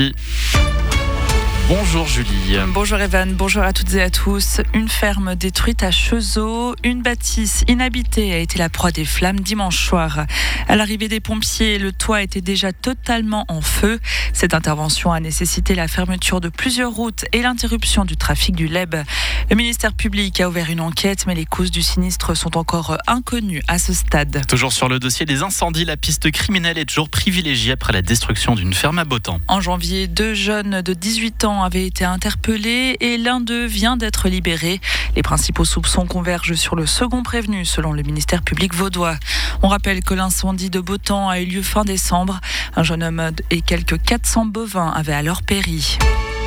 midi. Bonjour Julie. Bonjour Evan, bonjour à toutes et à tous. Une ferme détruite à Chezeaux, une bâtisse inhabitée a été la proie des flammes dimanche soir. À l'arrivée des pompiers, le toit était déjà totalement en feu. Cette intervention a nécessité la fermeture de plusieurs routes et l'interruption du trafic du Leb. Le ministère public a ouvert une enquête, mais les causes du sinistre sont encore inconnues à ce stade. Toujours sur le dossier des incendies, la piste criminelle est toujours privilégiée après la destruction d'une ferme à Botan. En janvier, 2 jeunes de 18 ans avaient été interpellés et l'un d'eux vient d'être libéré. Les principaux soupçons convergent sur le second prévenu, selon le ministère public vaudois. On rappelle que l'incendie de Botan a eu lieu fin décembre. Un jeune homme et quelques 400 bovins avaient alors péri.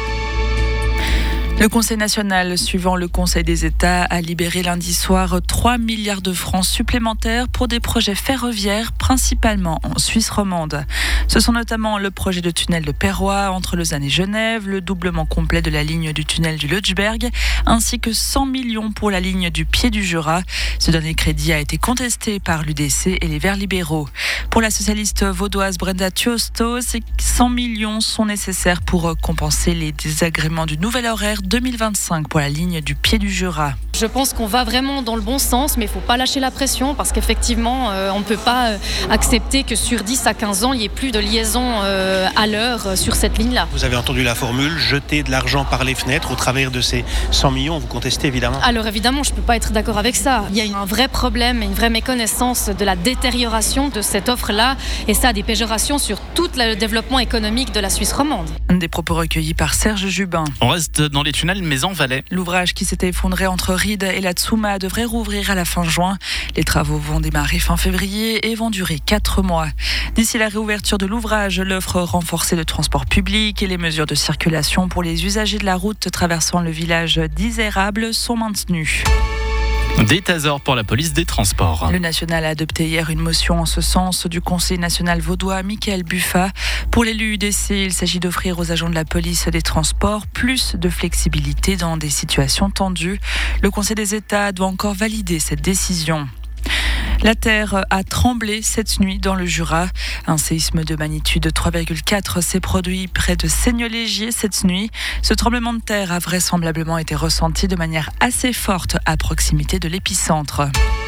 Le Conseil national, suivant le Conseil des États, a libéré lundi soir 3 milliards de francs supplémentaires pour des projets ferroviaires, principalement en Suisse romande. Ce sont notamment le projet de tunnel de Perrois entre Lausanne et Genève, le doublement complet de la ligne du tunnel du Lötschberg, ainsi que 100 millions pour la ligne du Pied du Jura. Ce dernier crédit a été contesté par l'UDC et les Verts libéraux. Pour la socialiste vaudoise Brenda Tjosto, ces 100 millions sont nécessaires pour compenser les désagréments du nouvel horaire 2025 pour la ligne du Pied du Jura. Je pense qu'on va vraiment dans le bon sens, mais il ne faut pas lâcher la pression parce qu'effectivement, on ne peut pas accepter que sur 10 à 15 ans, il n'y ait plus de liaison à l'heure sur cette ligne-là. Vous avez entendu la formule, jeter de l'argent par les fenêtres au travers de ces 100 millions, vous contestez évidemment. Alors évidemment, je ne peux pas être d'accord avec ça. Il y a un vrai problème, une vraie méconnaissance de la détérioration de cette offre-là et ça a des péjorations sur tout le développement économique de la Suisse romande. Des propos recueillis par Serge Jubin. On reste dans les tunnels mais en Valais. L'ouvrage qui s'était effondré entre Ried et la Tsuma devrait rouvrir à la fin juin. Les travaux vont démarrer fin février et vont durer 4 mois. D'ici la réouverture de l'ouvrage, l'offre renforcée de transport public et les mesures de circulation pour les usagers de la route traversant le village d'Isérable sont maintenues. Des tasers pour la police des transports. Le national a adopté hier une motion en ce sens du Conseil national vaudois Michael Buffa. Pour l'élu UDC, il s'agit d'offrir aux agents de la police des transports plus de flexibilité dans des situations tendues. Le Conseil des États doit encore valider cette décision. La terre a tremblé cette nuit dans le Jura. Un séisme de magnitude 3,4 s'est produit près de Seignelay-Gier cette nuit. Ce tremblement de terre a vraisemblablement été ressenti de manière assez forte à proximité de l'épicentre.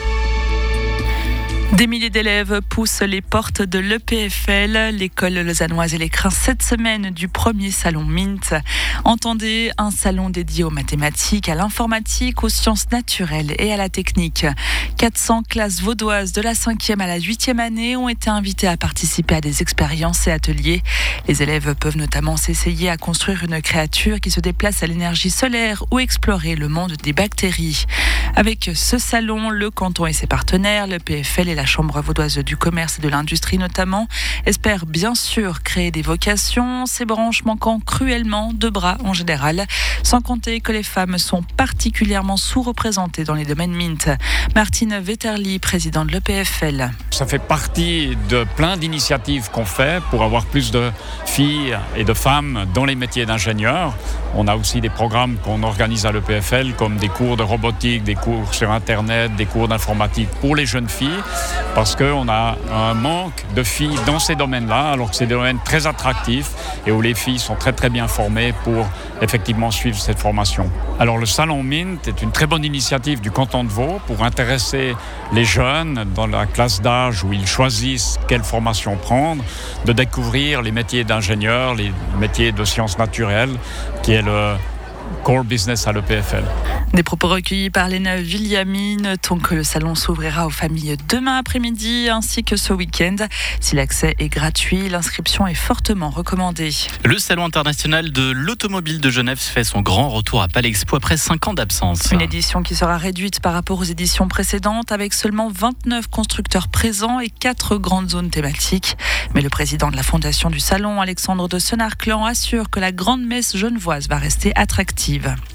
Des milliers d'élèves poussent les portes de l'EPFL. L'école lausannoise et l'écrin cette semaine du premier salon MINT. Entendez, un salon dédié aux mathématiques, à l'informatique, aux sciences naturelles et à la technique. 400 classes vaudoises de la 5e à la 8e année ont été invitées à participer à des expériences et ateliers. Les élèves peuvent notamment s'essayer à construire une créature qui se déplace à l'énergie solaire ou explorer le monde des bactéries. Avec ce salon, le canton et ses partenaires, l'EPFL et la Chambre vaudoise du commerce et de l'industrie notamment, espèrent bien sûr créer des vocations, ces branches manquant cruellement de bras en général, sans compter que les femmes sont particulièrement sous-représentées dans les domaines MINT. Martine Vetterli, présidente de l'EPFL. Ça fait partie de plein d'initiatives qu'on fait pour avoir plus de filles et de femmes dans les métiers d'ingénieurs. On a aussi des programmes qu'on organise à l'EPFL comme des cours de robotique, des cours sur Internet, des cours d'informatique pour les jeunes filles parce qu'on a un manque de filles dans ces domaines-là alors que c'est des domaines très attractifs et où les filles sont très très bien formées pour effectivement suivre cette formation. Alors le Salon MINT est une très bonne initiative du canton de Vaud pour intéresser les jeunes dans la classe d'âge où ils choisissent quelle formation prendre, de découvrir les métiers d'ingénieur, les métiers de sciences naturelles qui est le core business à l'EPFL. Des propos recueillis par Léna Viliami. Notons que le salon s'ouvrira aux familles demain après-midi ainsi que ce week-end. Si l'accès est gratuit, l'inscription est fortement recommandée. Le Salon international de l'automobile de Genève fait son grand retour à Palexpo après 5 ans d'absence. Une édition qui sera réduite par rapport aux éditions précédentes avec seulement 29 constructeurs présents et 4 grandes zones thématiques. Mais le président de la fondation du salon, Alexandre de Senarclan, assure que la grande messe genevoise va rester attractive.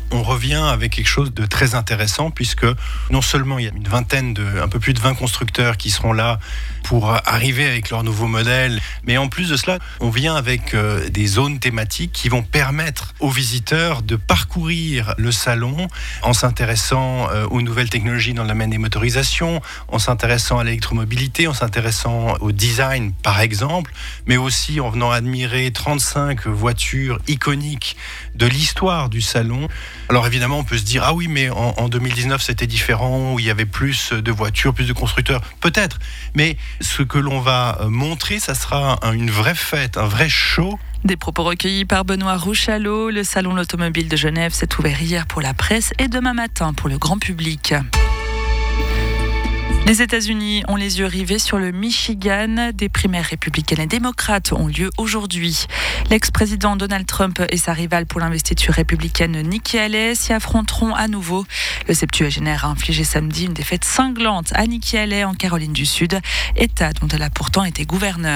on revient avec quelque chose de très intéressant puisque non seulement il y a un peu plus de 20 constructeurs qui seront là pour arriver avec leur nouveau modèle, mais en plus de cela, on vient avec des zones thématiques qui vont permettre aux visiteurs de parcourir le salon en s'intéressant aux nouvelles technologies dans le domaine des motorisations, en s'intéressant à l'électromobilité, en s'intéressant au design par exemple, mais aussi en venant admirer 35 voitures iconiques de l'histoire du salon. Alors évidemment, on peut se dire, ah oui, mais en 2019, c'était différent, où il y avait plus de voitures, plus de constructeurs, peut-être. Mais ce que l'on va montrer, ça sera une vraie fête, un vrai show. Des propos recueillis par Benoît Rouchalot. Le salon de l'automobile de Genève s'est ouvert hier pour la presse et demain matin pour le grand public. Les États-Unis ont les yeux rivés sur le Michigan. Des primaires républicaines et démocrates ont lieu aujourd'hui. L'ex-président Donald Trump et sa rivale pour l'investiture républicaine Nikki Haley s'y affronteront à nouveau. Le septuagénaire a infligé samedi une défaite cinglante à Nikki Haley en Caroline du Sud, État dont elle a pourtant été gouverneure.